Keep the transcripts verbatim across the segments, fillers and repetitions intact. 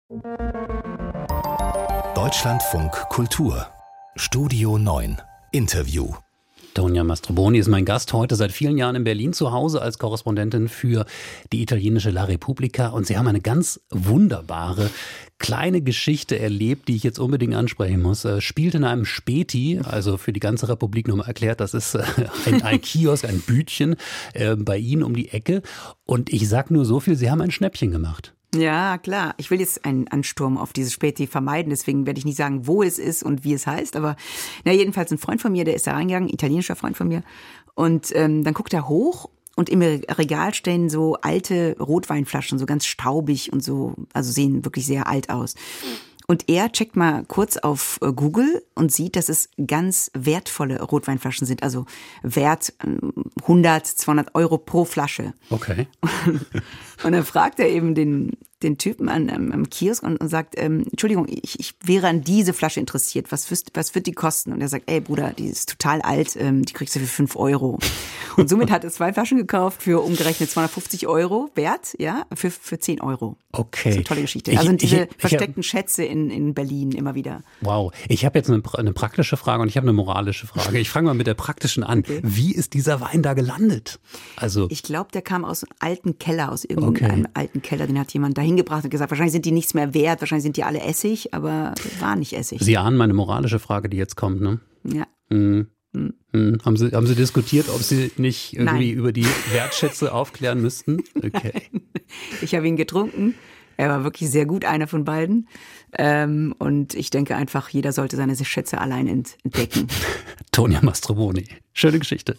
Deutschlandfunk Kultur Studio neun Interview. Tonia Mastrobuoni ist mein Gast heute seit vielen Jahren in Berlin zu Hause als Korrespondentin für die italienische La Repubblica. Und Sie haben eine ganz wunderbare kleine Geschichte erlebt, die ich jetzt unbedingt ansprechen muss. Äh, spielt in einem Späti, also für die ganze Republik nochmal erklärt, das ist äh, ein, ein Kiosk, ein Bütchen äh, bei Ihnen um die Ecke. Und ich sag nur so viel, Sie haben ein Schnäppchen gemacht. Ja, klar. Ich will jetzt einen Ansturm auf dieses Späti vermeiden, deswegen werde ich nicht sagen, wo es ist und wie es heißt, aber na, jedenfalls ein Freund von mir, der ist da reingegangen, italienischer Freund von mir, und ähm, dann guckt er hoch und im Regal stehen so alte Rotweinflaschen, so ganz staubig und so, also sehen wirklich sehr alt aus. Und er checkt mal kurz auf Google und sieht, dass es ganz wertvolle Rotweinflaschen sind. Also wert hundert, zweihundert Euro pro Flasche. Okay. Und dann fragt er eben den, den Typen an, am, am Kiosk und, und sagt, ähm, Entschuldigung, ich, ich wäre an diese Flasche interessiert. Was, wirst, was wird die kosten? Und er sagt, ey Bruder, die ist total alt, ähm, die kriegst du für fünf Euro. Und somit hat er zwei Flaschen gekauft für umgerechnet zweihundertfünfzig Euro wert, ja, für, für zehn Euro. Okay. Das ist eine tolle Geschichte. Ich, also diese ich, ich, versteckten ich hab, Schätze in, in Berlin immer wieder. Wow. Ich habe jetzt eine, eine praktische Frage und ich habe eine moralische Frage. Ich fange mal mit der praktischen an. Okay. Wie ist dieser Wein da gelandet? Also ich glaube, der kam aus einem alten Keller, aus irgendeinem okay. alten Keller. Den hat jemand dahin gebracht und gesagt, wahrscheinlich sind die nichts mehr wert, wahrscheinlich sind die alle Essig, aber war nicht Essig. Sie ahnen meine moralische Frage, die jetzt kommt, ne? Ja. Hm. Hm. Hm. Haben Sie, haben Sie diskutiert, ob Sie nicht irgendwie Nein. über die Wertschätze aufklären müssten? Okay. Ich habe ihn getrunken. Er war wirklich sehr gut, einer von beiden. Ähm, und ich denke einfach, jeder sollte seine Schätze allein entdecken. Tonia Mastrobuoni. Schöne Geschichte.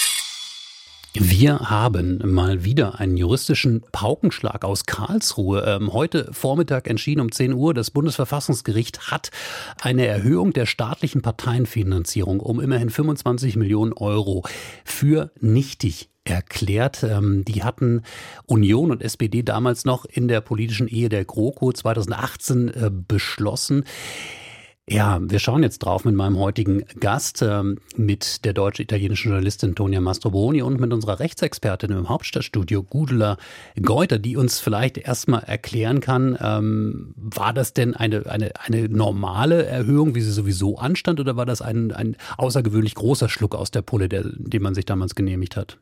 Wir haben mal wieder einen juristischen Paukenschlag aus Karlsruhe. Ähm, heute Vormittag entschieden um zehn Uhr. Das Bundesverfassungsgericht hat eine Erhöhung der staatlichen Parteienfinanzierung um immerhin fünfundzwanzig Millionen Euro für nichtig erklärt. Ähm, die hatten Union und S P D damals noch in der politischen Ehe der GroKo zweitausendachtzehn äh, beschlossen. Ja, wir schauen jetzt drauf mit meinem heutigen Gast, ähm, mit der deutsch-italienischen Journalistin Tonia Mastrobuoni und mit unserer Rechtsexpertin im Hauptstadtstudio Gudula Geuter, die uns vielleicht erstmal erklären kann, ähm, war das denn eine, eine, eine normale Erhöhung, wie sie sowieso anstand, oder war das ein, ein außergewöhnlich großer Schluck aus der Pulle, der, den man sich damals genehmigt hat?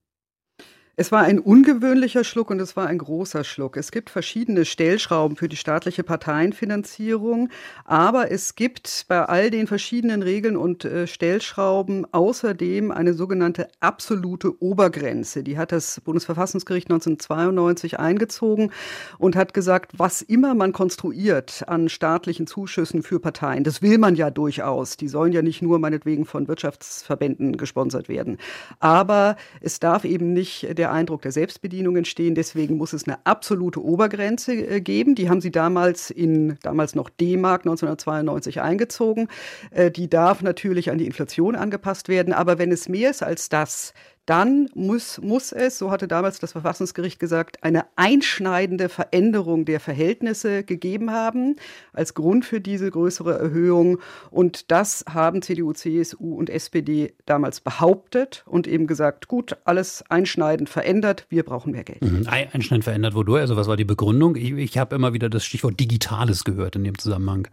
Es war ein ungewöhnlicher Schluck und es war ein großer Schluck. Es gibt verschiedene Stellschrauben für die staatliche Parteienfinanzierung, aber es gibt bei all den verschiedenen Regeln und äh, Stellschrauben außerdem eine sogenannte absolute Obergrenze. Die hat das Bundesverfassungsgericht neunzehnhundertzweiundneunzig eingezogen und hat gesagt, was immer man konstruiert an staatlichen Zuschüssen für Parteien, das will man ja durchaus. Die sollen ja nicht nur meinetwegen von Wirtschaftsverbänden gesponsert werden. Aber es darf eben nicht der Eindruck der Selbstbedienung entstehen. Deswegen muss es eine absolute Obergrenze äh, geben. Die haben sie damals in, damals noch D-Mark neunzehnhundertzweiundneunzig eingezogen. Äh, die darf natürlich an die Inflation angepasst werden. Aber wenn es mehr ist als das, dann muss, muss es, so hatte damals das Verfassungsgericht gesagt, eine einschneidende Veränderung der Verhältnisse gegeben haben, als Grund für diese größere Erhöhung. Und das haben C D U, C S U und S P D damals behauptet und eben gesagt, gut, alles einschneidend verändert, wir brauchen mehr Geld. Mhm. Einschneidend verändert wodurch? Also was war die Begründung? Ich, ich habe immer wieder das Stichwort Digitales gehört in dem Zusammenhang.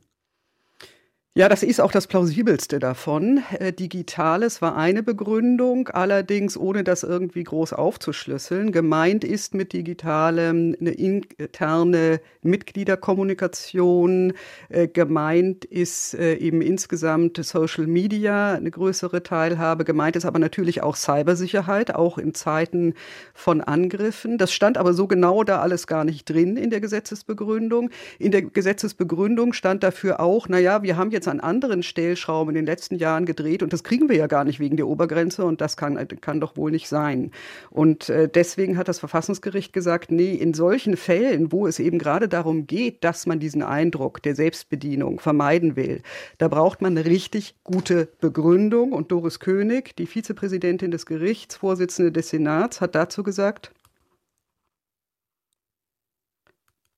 Ja, das ist auch das Plausibelste davon. Äh, Digitales war eine Begründung, allerdings ohne das irgendwie groß aufzuschlüsseln. Gemeint ist mit Digitalem eine interne Mitgliederkommunikation. Äh, gemeint ist äh, eben insgesamt Social Media, eine größere Teilhabe. Gemeint ist aber natürlich auch Cybersicherheit, auch in Zeiten von Angriffen. Das stand aber so genau da alles gar nicht drin in der Gesetzesbegründung. In der Gesetzesbegründung stand dafür auch, naja, wir haben jetzt an anderen Stellschrauben in den letzten Jahren gedreht und das kriegen wir ja gar nicht wegen der Obergrenze und das kann, kann doch wohl nicht sein. Und äh, deswegen hat das Verfassungsgericht gesagt, nee, in solchen Fällen, wo es eben gerade darum geht, dass man diesen Eindruck der Selbstbedienung vermeiden will, da braucht man eine richtig gute Begründung. Und Doris König, die Vizepräsidentin des Gerichts, Vorsitzende des Senats, hat dazu gesagt,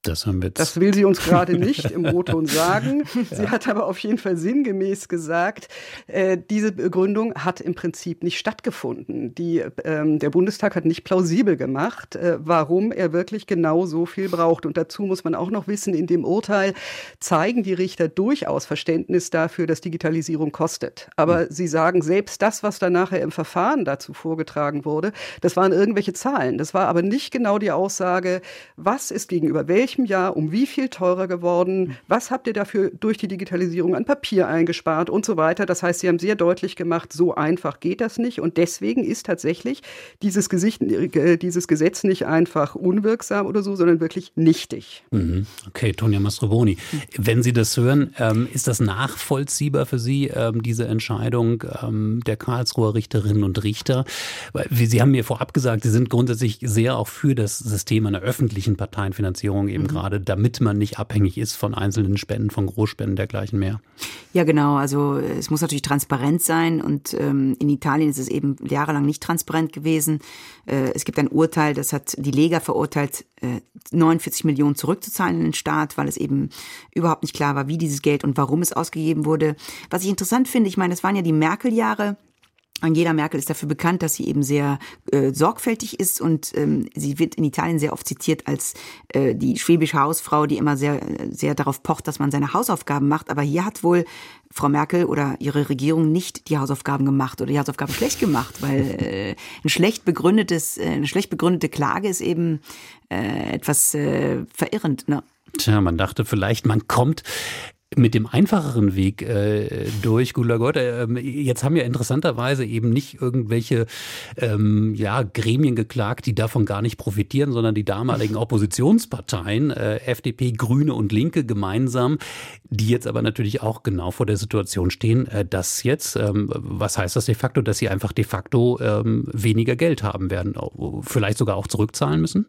Das haben wir jetzt. Das will sie uns gerade nicht im O-Ton sagen. Sie ja. hat aber auf jeden Fall sinngemäß gesagt, äh, diese Begründung hat im Prinzip nicht stattgefunden. Die, ähm, der Bundestag hat nicht plausibel gemacht, äh, warum er wirklich genau so viel braucht. Und dazu muss man auch noch wissen, in dem Urteil zeigen die Richter durchaus Verständnis dafür, dass Digitalisierung kostet. Aber mhm. sie sagen, selbst das, was dann nachher im Verfahren dazu vorgetragen wurde, das waren irgendwelche Zahlen. Das war aber nicht genau die Aussage, was ist gegenüber welchem Jahr um wie viel teurer geworden, was habt ihr dafür durch die Digitalisierung an Papier eingespart und so weiter. Das heißt, sie haben sehr deutlich gemacht, so einfach geht das nicht und deswegen ist tatsächlich dieses, Gesicht, dieses Gesetz nicht einfach unwirksam oder so, sondern wirklich nichtig. Okay, Tonja Mastroboni, wenn Sie das hören, ist das nachvollziehbar für Sie, diese Entscheidung der Karlsruher Richterinnen und Richter? Sie haben mir vorab gesagt, Sie sind grundsätzlich sehr auch für das System einer öffentlichen Parteienfinanzierung eben gerade, damit man nicht abhängig ist von einzelnen Spenden, von Großspenden, dergleichen mehr. Ja, genau. Also es muss natürlich transparent sein und ähm, in Italien ist es eben jahrelang nicht transparent gewesen. Äh, es gibt ein Urteil, das hat die Lega verurteilt, äh, neunundvierzig Millionen zurückzuzahlen in den Staat, weil es eben überhaupt nicht klar war, wie dieses Geld und warum es ausgegeben wurde. Was ich interessant finde, ich meine, das waren ja die Merkel-Jahre. Angela Merkel ist dafür bekannt, dass sie eben sehr äh, sorgfältig ist und ähm, sie wird in Italien sehr oft zitiert als äh, die schwäbische Hausfrau, die immer sehr sehr darauf pocht, dass man seine Hausaufgaben macht. Aber hier hat wohl Frau Merkel oder ihre Regierung nicht die Hausaufgaben gemacht oder die Hausaufgaben schlecht gemacht, weil äh, ein schlecht begründetes, äh, eine schlecht begründete Klage ist eben äh, etwas äh, verirrend, ne? Tja, man dachte vielleicht, man kommt mit dem einfacheren Weg äh, durch. Gula Gott, äh, jetzt haben ja interessanterweise eben nicht irgendwelche ähm, ja, Gremien geklagt, die davon gar nicht profitieren, sondern die damaligen Oppositionsparteien, äh, F D P, Grüne und Linke gemeinsam, die jetzt aber natürlich auch genau vor der Situation stehen, äh, dass jetzt, ähm, was heißt das de facto, dass sie einfach de facto ähm, weniger Geld haben werden, vielleicht sogar auch zurückzahlen müssen?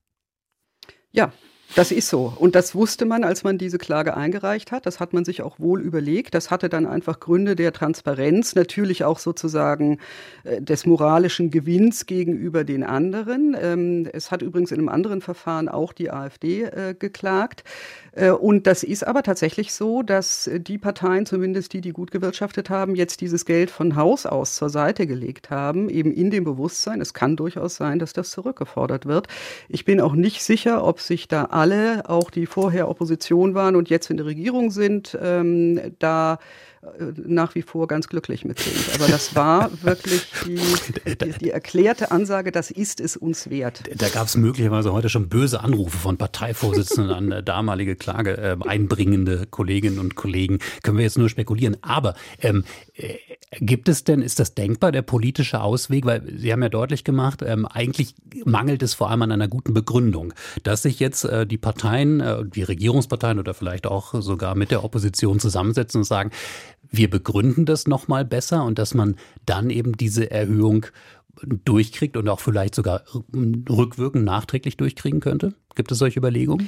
Ja. Das ist so. Und das wusste man, als man diese Klage eingereicht hat. Das hat man sich auch wohl überlegt. Das hatte dann einfach Gründe der Transparenz, natürlich auch sozusagen äh, des moralischen Gewinns gegenüber den anderen. Ähm, es hat übrigens in einem anderen Verfahren auch die AfD äh, geklagt. Äh, und das ist aber tatsächlich so, dass die Parteien, zumindest die, die gut gewirtschaftet haben, jetzt dieses Geld von Haus aus zur Seite gelegt haben, eben in dem Bewusstsein, es kann durchaus sein, dass das zurückgefordert wird. Ich bin auch nicht sicher, ob sich da alle, auch die vorher Opposition waren und jetzt in der Regierung sind, ähm, da nach wie vor ganz glücklich mit sind. Aber das war wirklich die, die, die erklärte Ansage, das ist es uns wert. Da gab es möglicherweise heute schon böse Anrufe von Parteivorsitzenden an damalige Klage äh, einbringende Kolleginnen und Kollegen. Können wir jetzt nur spekulieren. Aber ähm, äh, gibt es denn, ist das denkbar, der politische Ausweg? Weil Sie haben ja deutlich gemacht, ähm, eigentlich mangelt es vor allem an einer guten Begründung, dass sich jetzt äh, die Parteien, äh, die Regierungsparteien oder vielleicht auch sogar mit der Opposition zusammensetzen und sagen, wir begründen das nochmal besser und dass man dann eben diese Erhöhung durchkriegt und auch vielleicht sogar rückwirkend nachträglich durchkriegen könnte? Gibt es solche Überlegungen?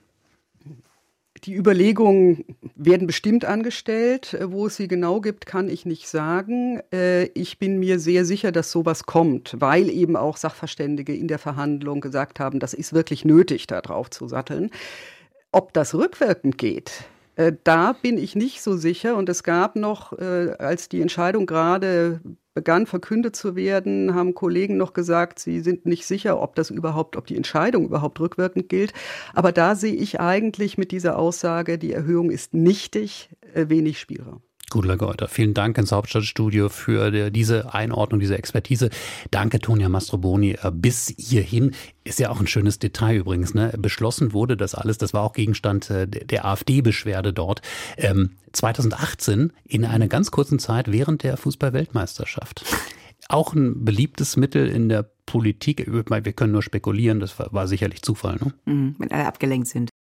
Die Überlegungen werden bestimmt angestellt. Wo es sie genau gibt, kann ich nicht sagen. Ich bin mir sehr sicher, dass sowas kommt, weil eben auch Sachverständige in der Verhandlung gesagt haben, das ist wirklich nötig, da drauf zu satteln. Ob das rückwirkend geht, da bin ich nicht so sicher. Und es gab noch, als die Entscheidung gerade begann verkündet zu werden, haben Kollegen noch gesagt, sie sind nicht sicher, ob das überhaupt, ob die Entscheidung überhaupt rückwirkend gilt. Aber da sehe ich eigentlich mit dieser Aussage, die Erhöhung ist nichtig, wenig Spielraum. Gudula Geuter, vielen Dank ins Hauptstadtstudio für diese Einordnung, diese Expertise. Danke, Tonja Mastroboni. Bis hierhin ist ja auch ein schönes Detail übrigens. Ne? Beschlossen wurde das alles, das war auch Gegenstand der AfD-Beschwerde dort, ähm, zweitausendachtzehn in einer ganz kurzen Zeit während der Fußball-Weltmeisterschaft. Auch ein beliebtes Mittel in der Politik. Wir können nur spekulieren, das war, war sicherlich Zufall. Ne? Mhm, wenn alle abgelenkt sind.